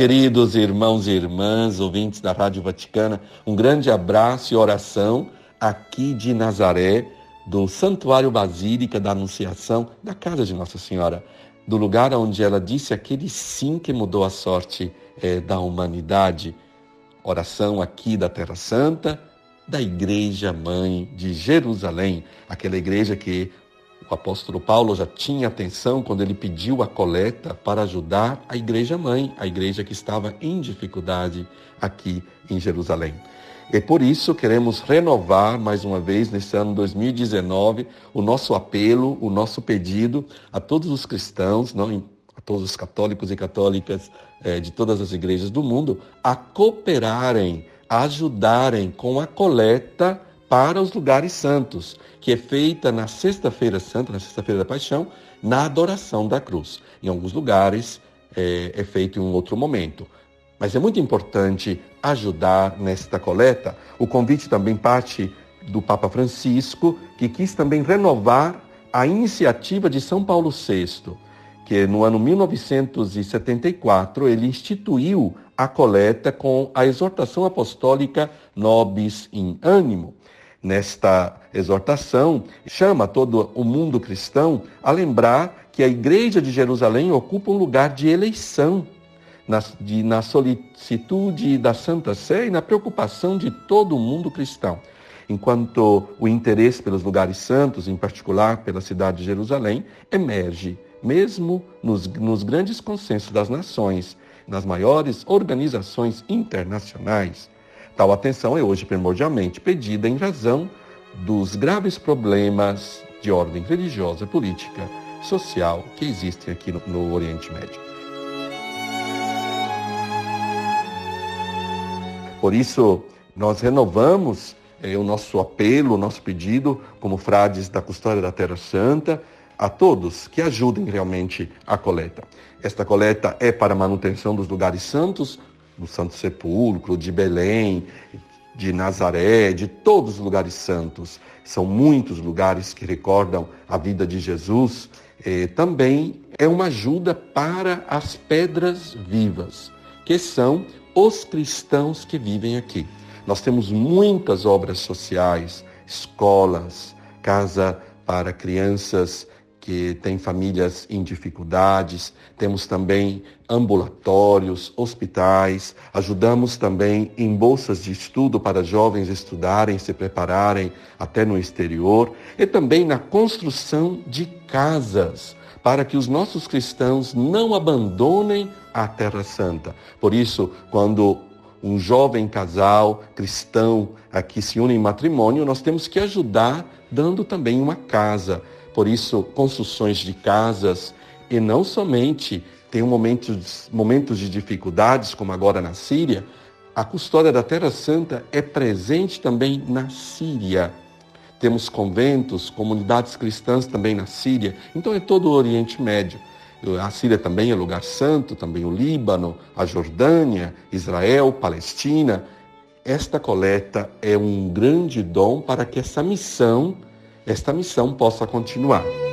queridos irmãos e irmãs, ouvintes da Rádio Vaticana, um grande abraço e oração aqui de Nazaré, do Santuário Basílica da Anunciação, da casa de Nossa Senhora, do lugar onde ela disse aquele sim que mudou a sorte da humanidade. Oração aqui da Terra Santa, da Igreja Mãe de Jerusalém, aquela igreja que o apóstolo Paulo já tinha atenção quando ele pediu a coleta para ajudar a Igreja Mãe, a igreja que estava em dificuldade aqui em Jerusalém. E por isso queremos renovar mais uma vez nesse ano 2019 o nosso apelo, o nosso pedido a todos os cristãos, a todos os católicos e católicas de todas as igrejas do mundo, a cooperarem, a ajudarem com a coleta para os lugares santos, que é feita na Sexta-feira Santa, na Sexta-feira da Paixão, na adoração da cruz. Em alguns lugares é feito em um outro momento. Mas é muito importante ajudar nesta coleta. O convite também parte do Papa Francisco, que quis também renovar a iniciativa de São Paulo VI, que no ano 1974 ele instituiu a coleta com a exortação apostólica Nobis in Animo. Nesta exortação, chama todo o mundo cristão a lembrar que a Igreja de Jerusalém ocupa um lugar de eleição, na solicitude da Santa Sé e na preocupação de todo o mundo cristão. Enquanto o interesse pelos lugares santos, em particular pela cidade de Jerusalém, emerge, mesmo nos grandes consensos das nações, nas maiores organizações internacionais. Tal atenção é hoje primordialmente pedida em razão dos graves problemas de ordem religiosa, política, social que existem aqui no Oriente Médio. Por isso, nós renovamos o nosso apelo, o nosso pedido, como frades da Custódia da Terra Santa, a todos que ajudem realmente a coleta. Esta coleta é para a manutenção dos lugares santos, do Santo Sepulcro, de Belém, de Nazaré, de todos os lugares santos. São muitos lugares que recordam a vida de Jesus. Também é uma ajuda para as pedras vivas, que são os cristãos que vivem aqui. Nós temos muitas obras sociais, escolas, casa para crianças que têm famílias em dificuldades, temos também ambulatórios, hospitais, ajudamos também em bolsas de estudo para jovens estudarem, se prepararem até no exterior, e também na construção de casas, para que os nossos cristãos não abandonem a Terra Santa. Por isso, quando um jovem casal cristão aqui se une em matrimônio, nós temos que ajudar dando também uma casa. Por isso, construções de casas, e não somente tem momentos de dificuldades, como agora na Síria, a Custódia da Terra Santa é presente também na Síria. Temos conventos, comunidades cristãs também na Síria. Então é todo o Oriente Médio. A Síria também é lugar santo, também o Líbano, a Jordânia, Israel, Palestina. Esta coleta é um grande dom para que esta missão possa continuar.